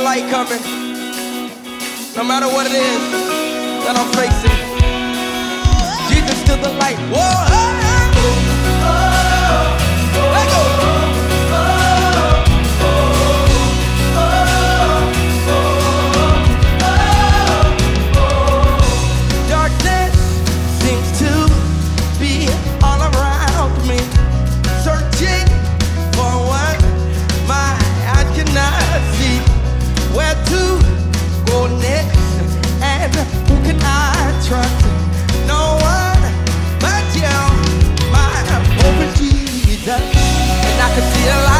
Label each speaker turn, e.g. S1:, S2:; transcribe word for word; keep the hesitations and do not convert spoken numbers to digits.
S1: light coming. No matter what it is that I'm facing, Jesus to the light. Whoa, hey, hey. Let go. Darkness seems to be all around me, searching for what my eyes cannot see. Where to go next, and who can I trust? No one but you, my hope is Jesus. And I can see a light